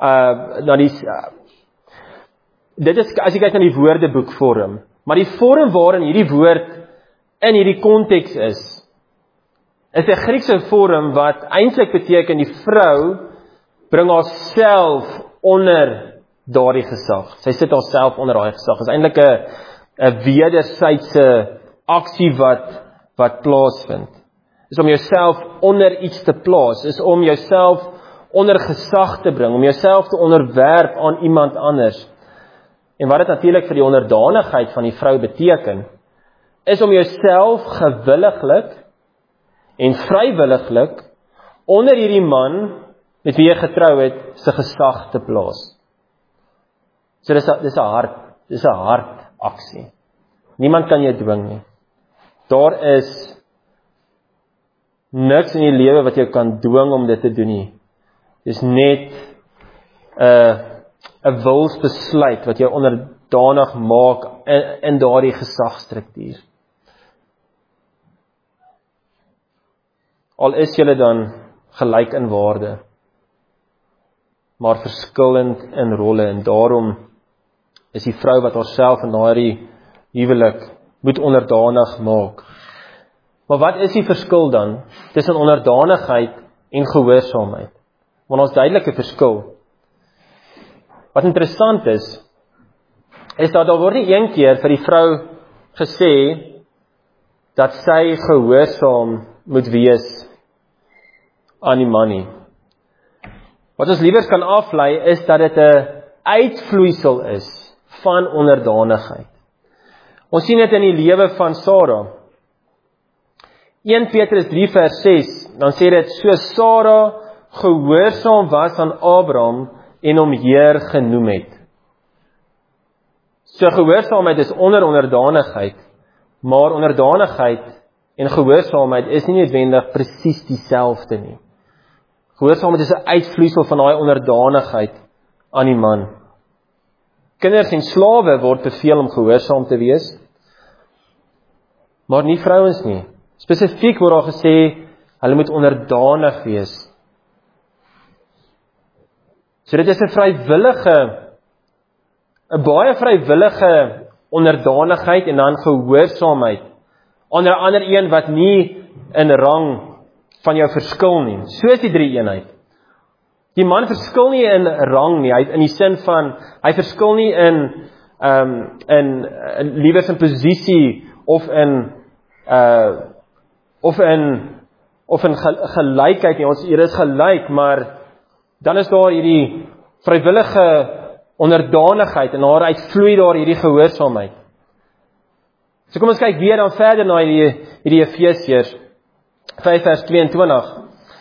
dit is as jy kyk na die woordeboekvorm. Maar die vorm waarin hierdie woord in hierdie konteks is 'n Griekse vorm wat eintlik beteken die vrou bring haarself onder daardie gesag. Sy sit haarself onder daardie gesag. Dit is eintlik 'n wederwysige aksie wat plaasvind. Is om jouself onder iets te plaas, is om jouself onder gesag te bring, om jouself te onderwerp aan iemand anders. En wat dit natuurlik vir die onderdanigheid van die vrou beteken, is om jouself gewilliglik en vrywilliglik onder hierdie man met wie jy getrou het, se gesag te plaas. So dis 'n hart aksie. Niemand kan jou dwing nie. Daar is niks in die lewe wat jou kan dwing om dit te doen nie. Dis net 'n wilsbesluit wat jou onderdanig maak in daardie gesagsstruktuur. Al is julle dan gelyk in waarde, maar verskillend in rolle, en daarom is die vrou wat haarself in daardie huwelik moet onderdanig maak. Maar wat is die verskil dan tussen onderdanigheid en gehoorsaamheid? Want ons duidelike verskil. Wat interessant is dat daar word nie een keer vir die vrou gesê dat sy gehoorsaam moet wees aan die man nie. Wat ons liewers kan aflei is dat dit 'n uitvloeisel is van onderdanigheid. Ons sien dit in die lewe van Sara. 1 Petrus 3 vers 6, dan sê dit, so Sara gehoorsaam was aan Abraham en hom Heer genoem het. So gehoorsaamheid is onderdanigheid, maar onderdanigheid en gehoorsaamheid is nie noodwendig presies dieselfde nie. Gehoorsaamheid is 'n uitvloeisel van daai onderdanigheid aan die man. Kinders en slawe word beveel om gehoorsaam te wees, maar nie vrouens nie. Spesifiek word daar gesê, hulle moet onderdanig wees. So dit is 'n baie vrywillige onderdanigheid en dan gehoorsaamheid. Onder 'n ander een wat nie in rang van jou verskil nie. So is die drie eenheid. Die man verskil nie in rang nie, in die sin van, hy verskil nie in liewers in posisie of in gelykheid nie. Ons hier is gelyk, maar dan is daar hierdie vrywillige onderdanigheid en daaruit vloei daar hierdie gehoorsaamheid. So kom ons kyk weer dan verder na hierdie Efesiërs 5 vers 22.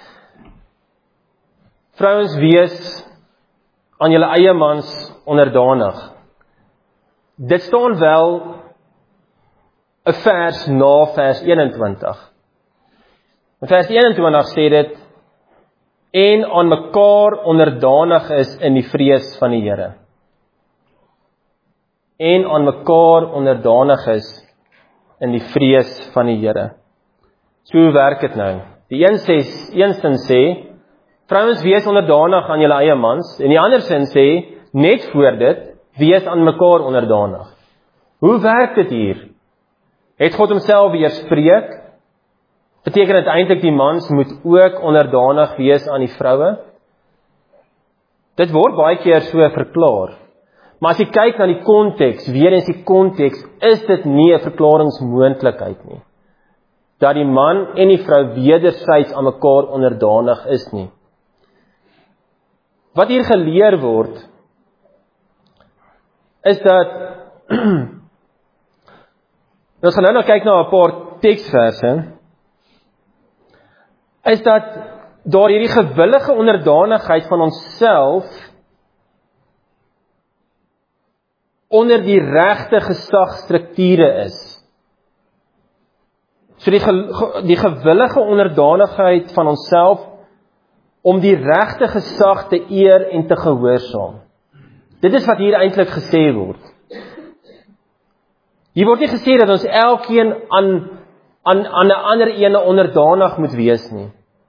Vrouens, wees aan julle eie mans onderdanig. Dit staan wel 'n vers na vers 21. In vers 21 sê dit, en aan mekaar onderdanig is in die vrees van die Here. En aan mekaar onderdanig is in die vrees van die Here. So hoe werk dit nou? Die een sin sê, vrouens wees onderdanig aan julle eie mans, en die ander sin sê, net voor dit, wees aan mekaar onderdanig. Hoe werk dit hier? Het God homself weerspreek? Beteken dit eintlik die mans moet ook onderdanig wees aan die vroue? Dit word baie keer so verklaar. Maar as jy kyk na die konteks, weer eens die konteks, is dit nie 'n verklaringsmoontlikheid nie. Dat die man en die vrou wederzijds aan mekaar onderdanig is nie. Wat hier geleer word, is dat, ons gaan nou kyk na 'n paar teksverse, is dat daar hierdie gewillige onderdanigheid van onsself onder die regte gesagstrukture is. So die gewillige onderdanigheid van onsself om die regte gesag te eer en te gehoorsaam. Dit is wat hier eintlik gesê word. Hier word nie gesê dat ons elkeen aan 'n ander ene onderdanig moet wees nie.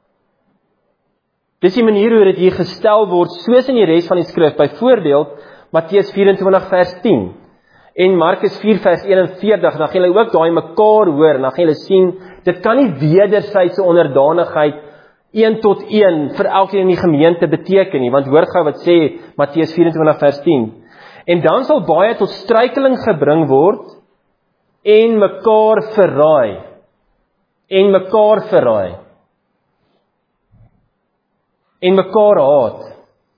Dis die manier hoe dit hier gestel word, soos in die res van die skrif, byvoorbeeld Matteus 24 vers 10 en Markus 4 vers 41, dan gaan julle ook daai mekaar hoor, en dan gaan julle sien, dit kan nie wederzydse onderdanigheid 1 tot 1 vir elkeen in die gemeente beteken nie, want hoor gou wat sê Matteus 24 vers 10, en dan sal baie tot struikeling gebring word, en mekaar verraai, en mekaar haat.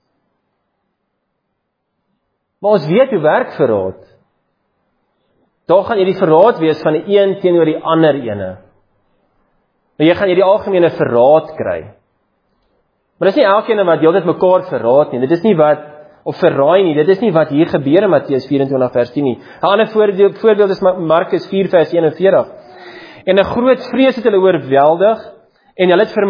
Maar ons weet hoe werk verraad. Daar gaan hierdie verraad wees van die een teenoor die ander ene. Maar jy gaan hierdie algemene verraad kry. Maar dis nie elkeen wat heeltyd mekaar verraad nie. Dit is nie wat, of verraai nie, dit is nie wat hier gebeur in Matteus 24 vers 10 nie. 'n ander voorbeeld is Markus 4 vers 41. En 'n groot vrees het hulle oorweldig, en hulle het vir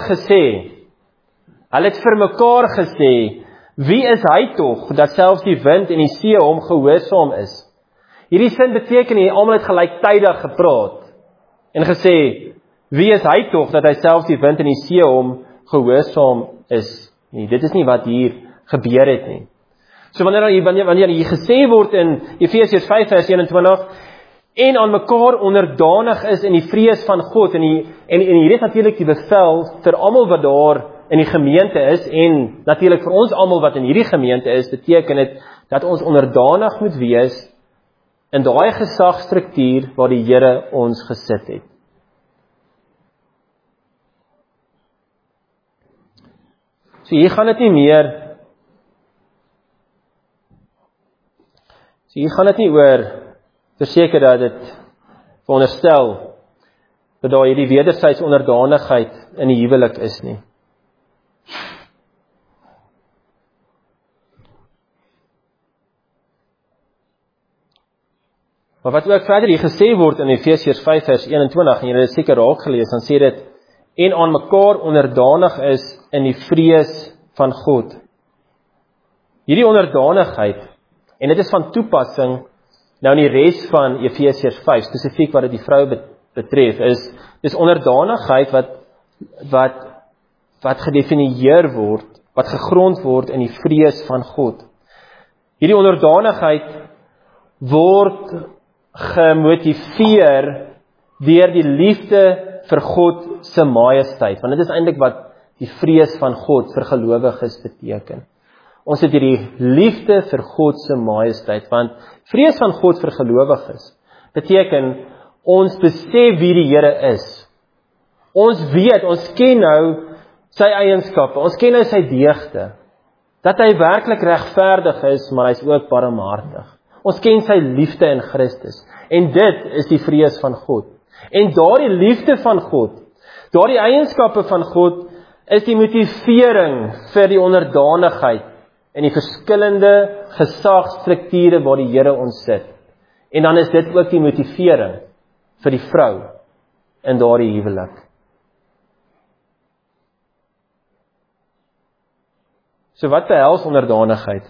mekaar gesê, wie is hy tog, dat selfs die wind en die see hom gehoorsaam is? Hierdie sin beteken nie, almal het gelyktydig gepraat, en gesê, wie is hy tog, dat hy selfs die wind en die see hom gehoorsaam is? Nee, dit is nie wat hier gebeur het nie. So wanneer hier gesê word in Efesiërs 5 vers 21, en aan mekaar onderdanig is in die vrees van God, en hier is natuurlik die bevel vir almal wat daar in die gemeente is, en natuurlik vir ons almal wat in hierdie gemeente is, beteken dit dat ons onderdanig moet wees in daai gesagstruktuur waar die Here ons gesit het. So hier gaan dit nie oor verseker dat dit veronderstel dat daar hierdie wederzijds onderdanigheid in die huwelik is nie. Maar wat ook verder hier gesê word in Efesiërs 5 vers 21, en julle het seker raak gelees, dan sê dit, en aan mekaar onderdanig is in die vrees van God. Hierdie onderdanigheid, en dit is van toepassing nou in die res van Efesiërs 5, spesifiek wat dit die vrou betref, is onderdanigheid wat gedefinieer word, wat gegrond word in die vrees van God. Hierdie onderdanigheid word gemotiveer deur die liefde vir God se majesteit, want dit is eintlik wat die vrees van God vir gelowiges beteken. Ons het hierdie liefde vir God se majesteit, want vrees van God vir gelowiges beteken ons besef wie die Here is. Ons weet, ons ken nou sy eienskappe, ons ken nou sy deugde, dat hy werklik regverdig is, maar hy is ook barmhartig. Ons ken sy liefde in Christus, en dit is die vrees van God. En daardie liefde van God, daardie eienskappe van God, is die motivering vir die onderdanigheid in die verskillende gesagstrukture waar die Here ons sit. En dan is dit ook die motivering vir die vrou in daardie huwelik. So wat behels onderdanigheid?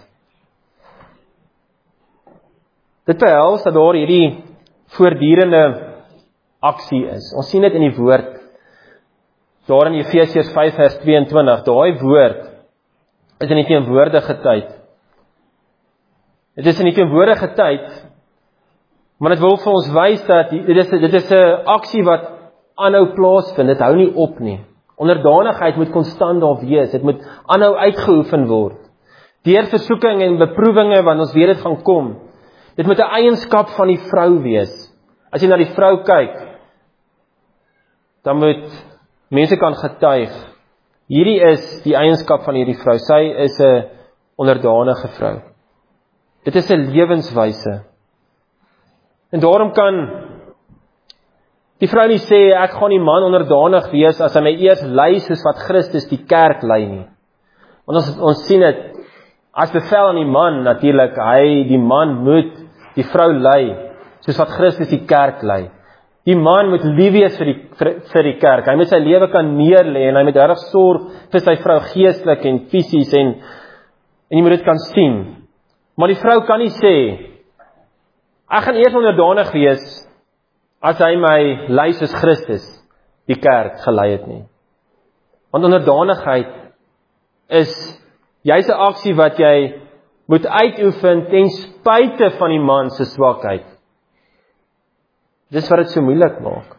Dit behels dat daar hierdie voortdurende aksie is. Ons sien dit in die woord. daar in Efesiërs 5 vers 22, daai woord is in die teenwoordige tyd. Dit is in die teenwoordige tyd, maar dit wil vir ons wys dat dit is 'n aksie wat aanhou plaasvind, dit hou nie op nie. Onderdanigheid moet konstant daar wees, dit moet aanhou uitgeoefen word. Deur versoeking en beproewinge, want ons weet dit gaan kom. Dit moet 'n eienskap van die vrou wees. As jy na die vrou kyk, dan moet mense kan getuig. Hierdie is die eienskap van hierdie vrou. Sy is 'n onderdanige vrou. Dit is 'n lewenswyse. En daarom kan die vrou nie sê, ek gaan die man onderdanig wees as hy my eers lei soos wat Christus die kerk lei nie. Want ons sien dit, as bevel aan die man natuurlik, die man moet die vrou lei, soos wat Christus die kerk lei. Die man moet lief wees vir die kerk, hy moet sy lewe kan neerlê, en hy moet regtig sorg vir sy vrou geestelik en fisies, en jy moet dit kan sien. Maar die vrou kan nie sê, ek gaan eers onderdanig wees, as hy my lei soos Christus die kerk gelei het nie. Want onderdanigheid is jy's 'n aksie wat jy moet uitoefen ten spyte van die man se swakheid. Dis wat dit so moeilik maak.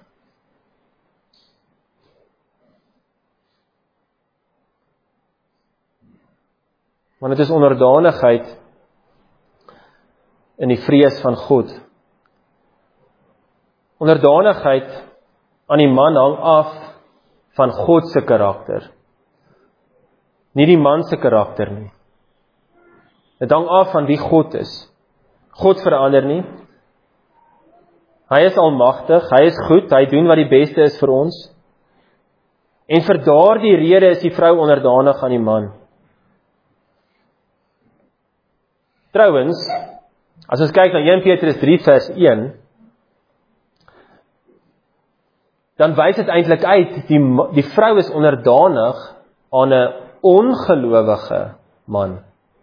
Want dit is onderdanigheid in die vrees van God. Onderdanigheid aan die man hang af van God se karakter. Nie die man se karakter nie. Dit hang af van wie God is. God verander nie. Hy is almagtig, hy is goed, hy doen wat die beste is vir ons. En vir daardie rede is die vrou onderdanig aan die man. Trouwens, as ons kyk na 1 Petrus 3 vers 1, dan wys dit eintlik uit, die vrou is onderdanig aan 'n ongelowige man.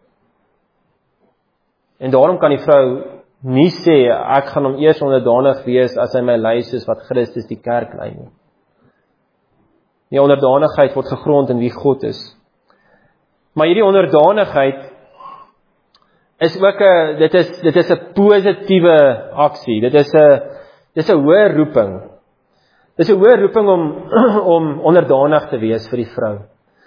En daarom kan die vrou nie sê, ek gaan hom eers onderdanig wees as hy my lei soos wat Christus die kerk lei nie. Die onderdanigheid word gegrond in wie God is. Maar hierdie onderdanigheid is ook dit is 'n positiewe aksie. Dit is 'n hoë roeping. Dit is 'n hoë roeping om onderdanig te wees vir die vrou.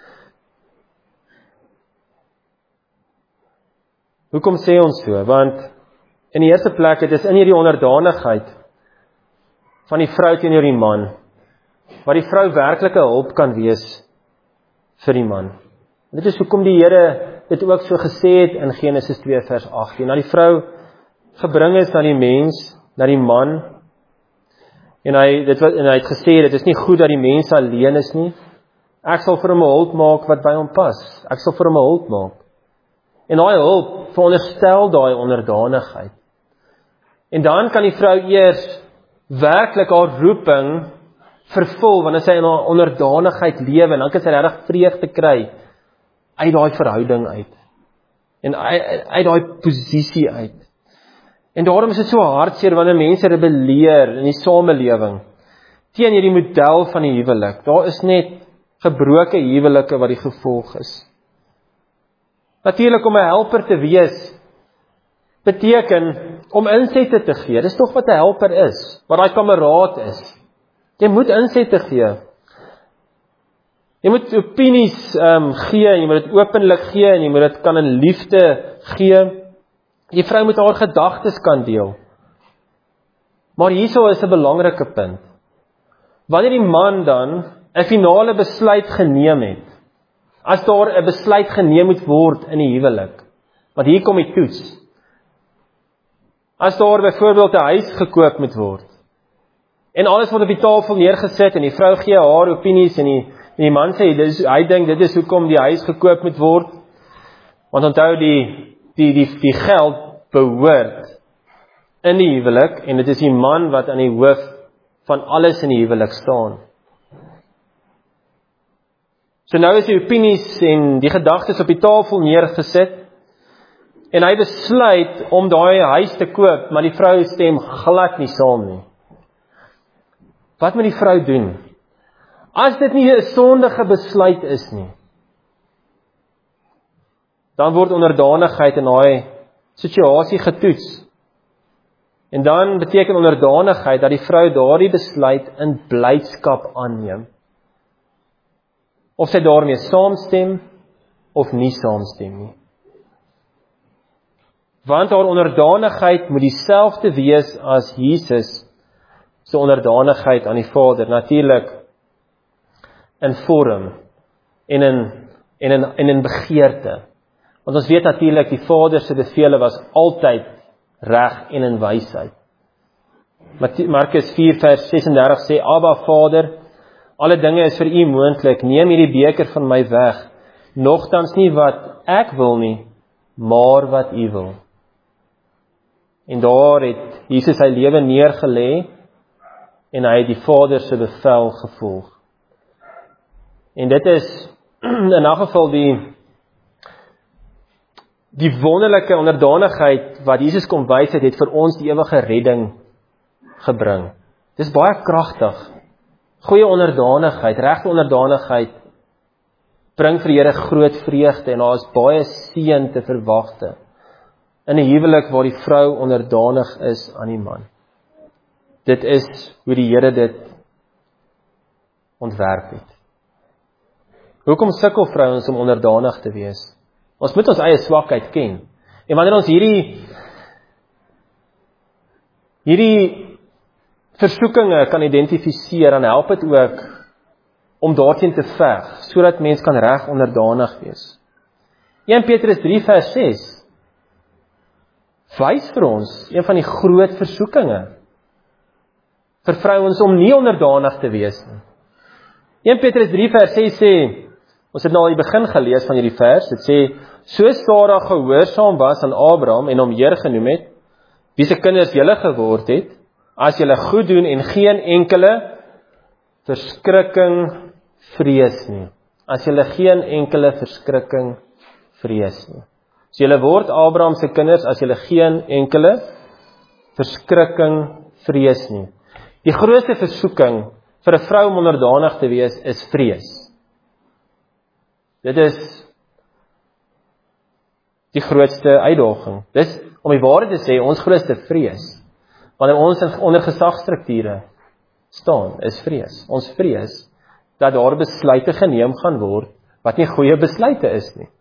Hoekom sê ons so? Want in die eerste plek, dit is in hierdie onderdanigheid van die vrou teenoor die man, waar die vrou werklike hulp kan wees vir die man. Dit is hoekom die Here dit ook so gesê het in Genesis 2 vers 18, na die vrou gebring is na die mens, na die man, en hy het gesê, dit is nie goed dat die mens alleen is nie, ek sal vir hom 'n hulp maak wat by hom pas, ek sal vir hom 'n hulp maak, en daai hulp veronderstel daai onderdanigheid, en dan kan die vrou eers werklik haar roeping vervul, wanneer sy in haar onderdanigheid lewe, en dan kan sy regtig vreugde kry, uit daai verhouding uit, en uit daai posisie uit. En daarom is dit so hartseer wanneer mense rebelleer in die samelewing teen hierdie model van die huwelik. Daar is net gebroke huwelike wat die gevolg is. Natuurlik om 'n helper te wees beteken om insette te gee. Dis tog wat 'n helper is, wat daai kameraad is. Jy moet insette gee. Jy moet opinies gee, en jy moet dit openlik gee, en jy moet dit kan in liefde gee. Die vrou moet haar gedagtes kan deel. Maar hierso is 'n belangrike punt. Wanneer die man dan 'n finale besluit geneem het, as daar 'n besluit geneem moet word in die huwelik, want hier kom die toets. As daar byvoorbeeld 'n huis gekoop moet word, en alles word op die tafel neergesit, en die vrou gee haar opinies, en die man sê, hy dink dit is hoekom die huis gekoop moet word, want onthou die geld behoort in die huwelik, en dit is die man wat aan die hoof van alles in die huwelik staan. So nou is die opinies en die gedagtes op die tafel neergesit, en hy besluit om daai huis te koop, maar die vrou stem glad nie saam nie. Wat moet die vrou doen? As dit nie 'n sondige besluit is nie, dan word onderdanigheid in daai situasie getoets. En dan beteken onderdanigheid dat die vrou daardie besluit in blydskap aanneem. Of sy daarmee saamstem of nie saamstem nie. Want haar onderdanigheid moet dieselfde wees as Jesus se onderdanigheid aan die Vader, natuurlik in vorm en in begeerte. Want ons weet natuurlik die Vader se bevele was altyd reg en in wysheid. Markus 4 vers 36 sê, Abba Vader, alle dinge is vir U moontlik, neem hierdie beker van my weg, nogtans nie wat ek wil nie, maar wat U wil. En daar het Jesus sy lewe neergelê, en hy het die Vader se bevel gevolg. En dit is in 'n geval die wonderlike onderdanigheid wat Jesus kom wys het vir ons die ewige redding gebring. Dis baie kragtig. Goeie onderdanigheid, regte onderdanigheid bring vir die Here groot vreugde en daar is baie seën te verwagte in 'n huwelik waar die vrou onderdanig is aan die man. Dit is hoe die Here dit ontwerp het. Hoekom sukkel vrouens om onderdanig te wees? Ons moet ons eie swakheid ken. En wanneer ons hierdie versoekinge kan identifiseer, dan help dit ook om daarteen te veg, sodat mens kan reg onderdanig wees. 1 Petrus 3 vers 6 wys vir ons een van die groot versoekinge vir vrouens om nie onderdanig te wees nie. 1 Petrus 3 vers 6 sê, ons het nou al die begin gelees van hierdie vers, dit sê, so Sara gehoorsaam was aan Abraham en hom Heer genoem het, wie se kinders julle geword het, as julle goed doen en geen enkele verskrikking vrees nie. As julle geen enkele verskrikking vrees nie. So julle word Abraham se kinders as julle geen enkele verskrikking vrees nie. Die grootste versoeking vir 'n vrou om onderdanig te wees is vrees. Dit is die grootste uitdaging. Dis, om die waarheid te sê, ons grootste vrees. Wanneer ons onder gesagsstrukture staan, is vrees. Ons vrees dat daar besluite geneem gaan word, wat nie goeie besluite is nie.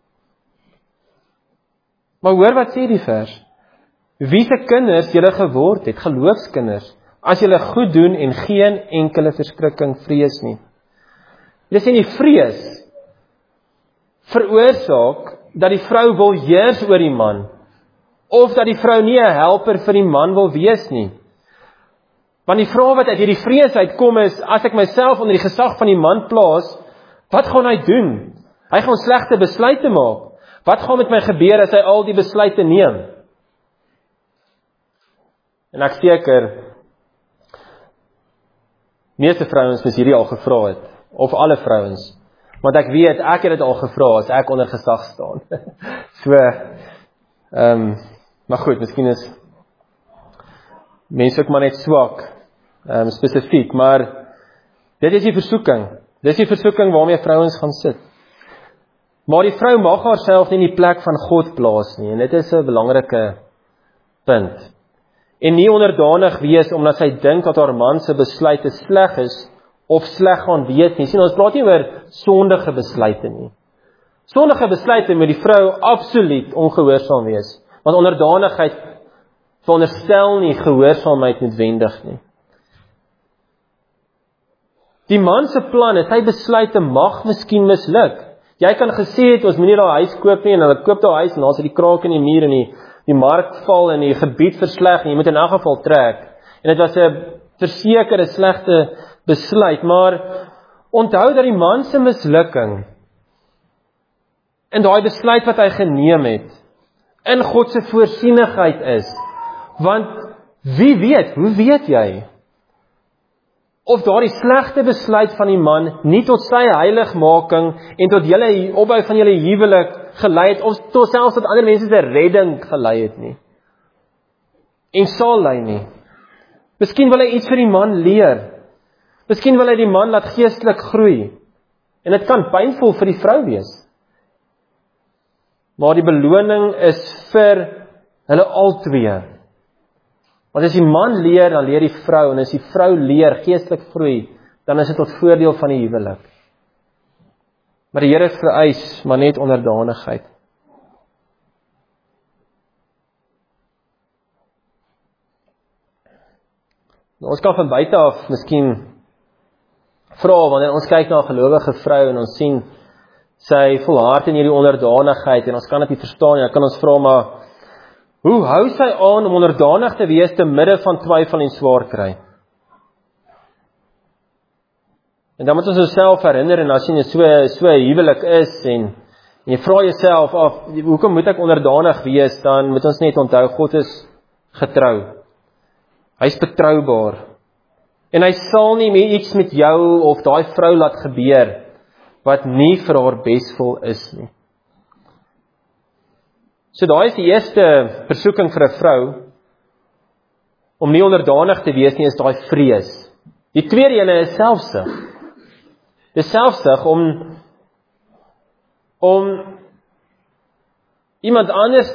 Maar hoor wat sê die vers. Wie se kinders julle geword het, geloofskinders, as julle goed doen en geen enkele verskrikking vrees nie. Dit sê die vrees veroorsaak dat die vrou wil heers oor die man, of dat die vrou nie 'n helper vir die man wil wees nie. Want die vraag wat uit hierdie vrees uitkom is, as ek myself onder die gesag van die man plaas, wat gaan hy doen? Hy gaan slegte besluite maak. Wat gaan met my gebeur as hy al die besluite neem? En ek seker, meeste vrouens mis hierdie al gevra het, of alle vrouens, want ek weet, ek het dit al gevra as ek onder gesag staan. So, maar goed, miskien is mense ook maar net swak, spesifiek, maar dit is die versoeking. Dit is die versoeking waarmee vrouens gaan sit. Maar die vrou mag haarself nie in die plek van God plaas nie, en dit is 'n belangrike punt. En nie onderdanig wees, omdat sy dink dat haar man se besluite sleg is, of sleg gaan wees nie. Sien, ons praat nie oor sondige besluite nie. Sondige besluite moet die vrou absoluut ongehoorsaam wees, want onderdanigheid veronderstel nie gehoorsaamheid noodwendig nie. Die man se planne, sy besluite mag miskien misluk. Jy kan gesê het, ons moet nie daai huis koop nie, en hulle koop daai huis, en daar sit die krake in die muur, en die mark val, en die gebied versleg, en jy moet in elk geval trek. En dit was 'n versekerde slegte besluit, maar onthou dat die man se mislukking, en daai besluit wat hy geneem het, in God se voorsienigheid is, want wie weet, hoe weet jy, of daardie slegte besluit van die man nie tot sy heiligmaking en tot julle opbou van julle huwelik gelei het, of tot selfs tot ander mense se redding gelei het nie. En sal lei nie. Miskien wil hy iets vir die man leer. Miskien wil hy die man laat geestelik groei. En dit kan pynvol vir die vrou wees. Maar die beloning is vir hulle albei. Want as die man leer, dan leer die vrou, en as die vrou leer, geestelik groei, dan is dit tot voordeel van die huwelik. Maar die Here vereis maar net onderdanigheid. Nou, ons kan van buite af miskien vra, wanneer ons kyk na 'n gelowige vrou en ons sien sy volhard in hierdie onderdanigheid en ons kan dit nie verstaan nie, dan kan ons vra maar hoe hou sy aan om onderdanig te wees te midde van twyfel en swaar kry? En dan moet ons onsself herinner en as jy so huwelik is en jy vra jouself af, hoekom moet ek onderdanig wees? Dan moet ons net onthou, God is getrou. Hy is betroubaar. En hy sal nie meer iets met jou of daai vrou laat gebeur wat nie vir haar besvol is nie. So daai is die eerste versoeking vir 'n vrou om nie onderdanig te wees nie, is daai vrees. Die tweede ene is selfsug. Dis selfsug om iemand anders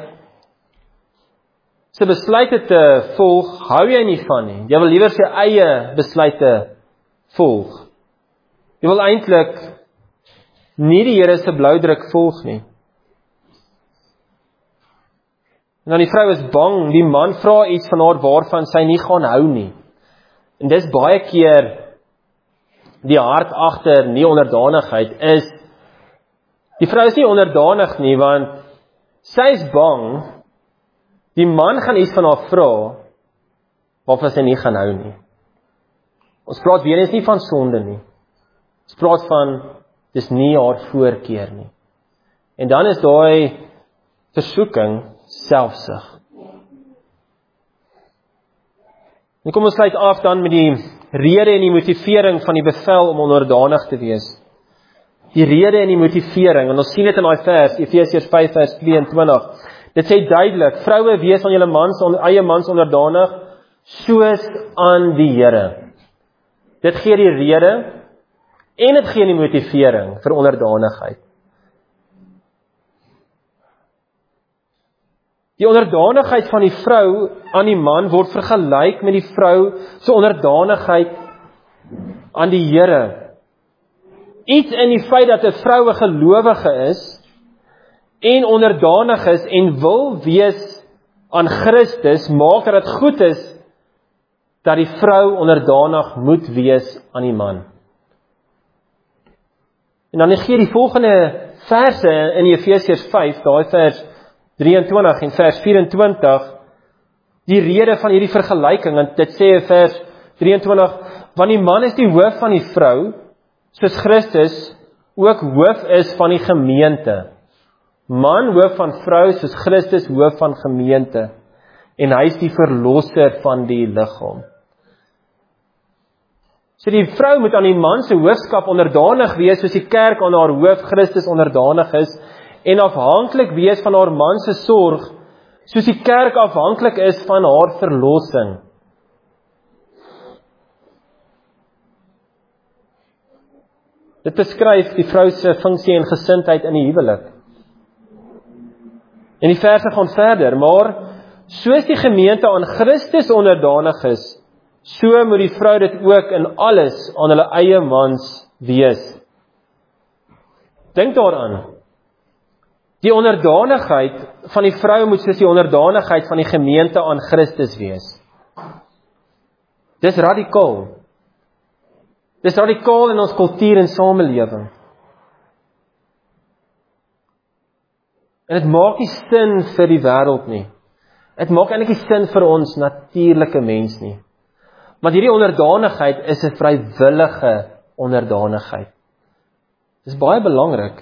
se besluite te volg, hou jy nie van nie. Jy wil liewer sy eie besluite volg. Jy wil eintlik nie die Here se bloudruk volg nie. En dan die vrou is bang, die man vra iets van haar waarvan sy nie gaan hou nie. En dis baie keer die hart agter nie onderdanigheid is, die vrou is nie onderdanig nie, want sy is bang, die man gaan iets van haar vra, waarvan sy nie gaan hou nie. Ons praat weer eens nie van sonde nie. Ons praat van, dis nie haar voorkeur nie. En dan is daai versoeking selfsug. En kom ons sluit af dan met die rede en die motivering van die bevel om onderdanig te wees. Die rede en die motivering, en ons sien dit in daai vers, Efesiërs 5 vers 22. Dit sê duidelik, vroue wees aan julle eie mans onderdanig, soos aan die Here. Dit gee die rede en dit gee die motivering vir onderdanigheid. Die onderdanigheid van die vrou aan die man word vergelyk met die vrou se onderdanigheid aan die Here. Iets in die feit dat 'n vrou 'n gelowige is en onderdanig is en wil wees aan Christus, maak dat dit goed is dat die vrou onderdanig moet wees aan die man. En dan gee die volgende verse in Efesiërs 5, daai vers 23 en vers 24, die rede van hierdie vergelyking, en dit sê in vers 23, want die man is die hoof van die vrou, soos Christus ook hoof is van die gemeente. Man hoof van vrou, soos Christus hoof van gemeente. En hy is die verlosser van die liggaam. So die vrou moet aan die man se hoofskap onderdanig wees, soos die kerk aan haar hoof Christus onderdanig is, en afhanklik wees van haar man se sorg, soos die kerk afhanklik is van haar verlossing. Dit beskryf die vrou se funksie en gesindheid in die huwelik. En die verse gaan verder, maar soos die gemeente aan Christus onderdanig is, so moet die vrou dit ook in alles aan hulle eie mans wees. Dink daaraan. Die onderdanigheid van die vrou moet soos die onderdanigheid van die gemeente aan Christus wees. Dis radikaal. Dis radikaal in ons kultuur en samelewing. En dit maak nie sin vir die wêreld nie. Dit maak eintlik nie sin vir ons natuurlike mens nie. Want hierdie onderdanigheid is 'n vrywillige onderdanigheid. Dis baie belangrik.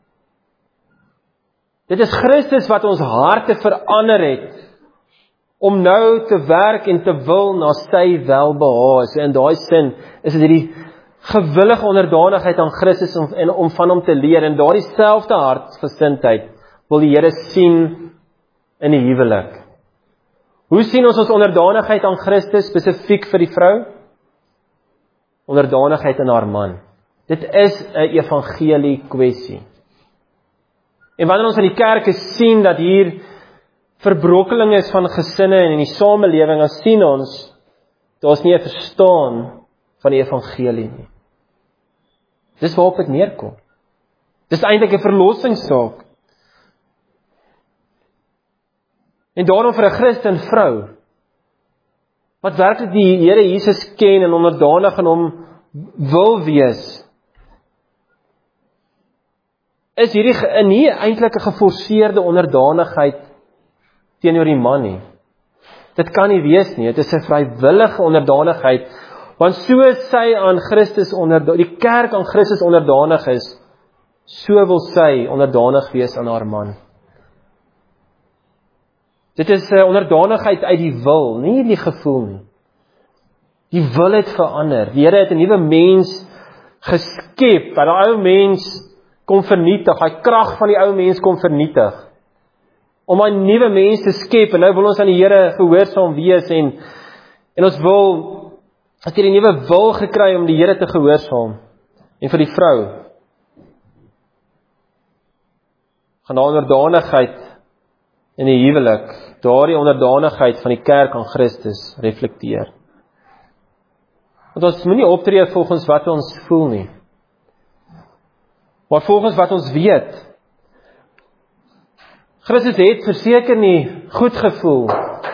Dit is Christus wat ons harte verander het, om nou te werk en te wil na sy welbehae. So in daai sin is dit hierdie gewillige onderdanigheid aan Christus om van hom te leer, en daardie selfde hartsgesindheid wil die Here sien in die huwelik. Hoe sien ons onderdanigheid aan Christus spesifiek vir die vrou? onderdanigheid in haar man. Dit is 'n evangelie kwessie. En wanneer ons in die kerke sien dat hier verbrokkeling is van gesinne en in die samelewing, dan sien ons, daar's nie 'n verstaan van die evangelie nie. Dis waarop dit neerkom. Dis eintlik 'n verlossingssaak. En daarom vir 'n Christen vrou, wat werklik die Here Jesus ken en onderdanig aan hom wil wees, is hierdie nie eintlik 'n geforseerde onderdanigheid teenoor die man nie. Dit kan nie wees nie, dit is 'n vrywillige onderdanigheid, want so sy aan Christus die kerk aan Christus onderdanig is, so wil sy onderdanig wees aan haar man. Dit is 'n onderdanigheid uit die wil, nie die gevoel nie. Die wil het verander. Die Here het 'n nuwe mens geskep, wat die ou mens kom vernietig, hy krag van die ou mens kom vernietig, om 'n nuwe mens te skep, en nou wil ons aan die Here gehoorsaam wees, en ons wil, het hier 'n nuwe wil gekry om die Here te gehoorsaam, en vir die vrou, gaan daar onderdanigheid in die huwelik, daardie onderdanigheid van die kerk aan Christus reflekteer. Want ons moenie optree volgens wat ons voel nie, maar volgens wat ons weet. Christus het verseker nie goed gevoel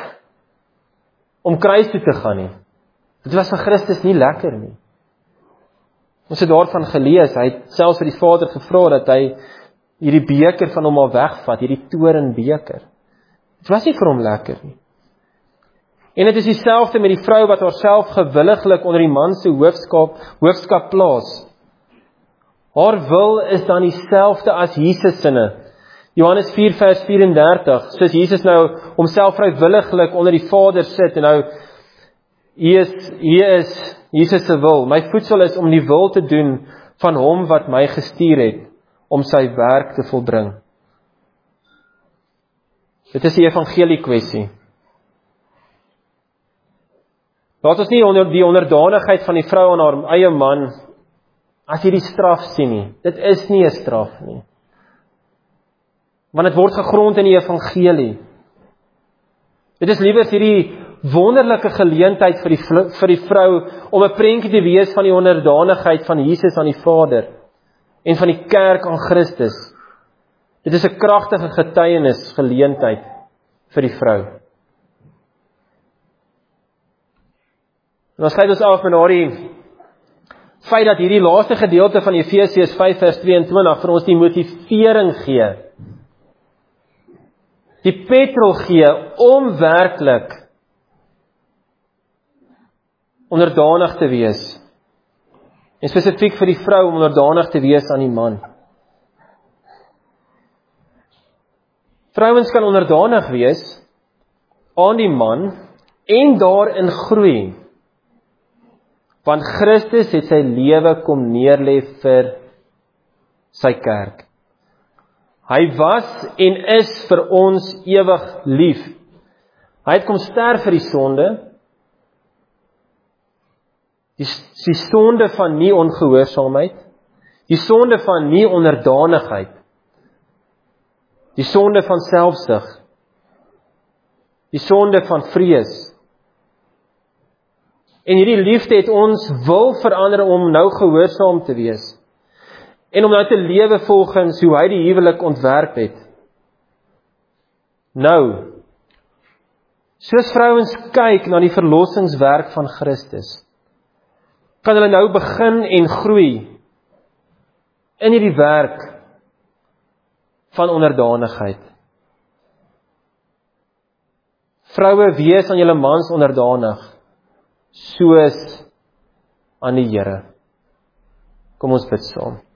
om kruis toe te gaan nie. Dit was vir Christus nie lekker nie. Ons het daarvan gelees, hy het selfs vir die Vader gevra dat hy hierdie beker van hom al wegvat, hierdie torenbeker. Dit was nie vir hom lekker nie. En dit is dieselfde met die vrou wat haarself gewilliglik onder die man se hoofskap plaas. Haar wil is dan dieselfde as Jesus sinne. Johannes 4 vers 34, soos Jesus nou homself vrywilliglik onder die Vader sit, en nou, hier is Jesus se wil. My voedsel is om die wil te doen van hom wat my gestuur het, om sy werk te volbring. Dit is die evangelie kwessie. Laat ons nie die onderdanigheid van die vrou aan haar eie man as hierdie straf sien nie. Dit is nie 'n straf nie. Want dit word gegrond in die evangelie. Dit is liewer hierdie wonderlike geleentheid vir die vrou om 'n prentjie te wees van die onderdanigheid van Jesus aan die Vader en van die kerk aan Christus. Dit is 'n kragtige getuienis geleentheid vir die vrou. En dan sluit ons af met daardie feit dat hierdie laaste gedeelte van Efesiërs 5 vers 22 vir ons die motivering gee, die petrol gee om werklik onderdanig te wees, en spesifiek vir die vrou om onderdanig te wees aan die man. Vrouens kan onderdanig wees aan die man en daarin groei, want Christus het sy lewe kom neerlê vir sy kerk. Hy was en is vir ons ewig lief. Hy het kom sterf vir die sonde, die sonde van nie ongehoorsaamheid, die sonde van nie onderdanigheid, die sonde van selfsug, die sonde van vrees. En hierdie liefde het ons wil verander om nou gehoorsaam te wees, en om nou te lewe volgens hoe hy die huwelik ontwerp het. Nou, soos vrouens kyk na die verlossingswerk van Christus, kan hulle nou begin en groei in hierdie werk van onderdanigheid. Vroue, wees aan julle mans onderdanig, soos aan die Here. Kom ons bid saam.